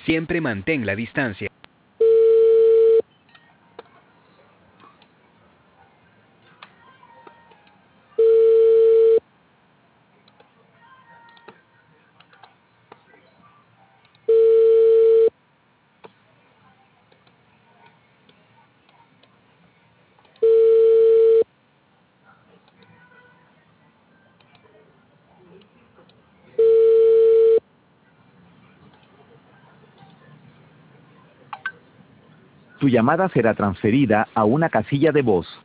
Siempre mantén la distancia. Tu llamada será transferida a una casilla de voz.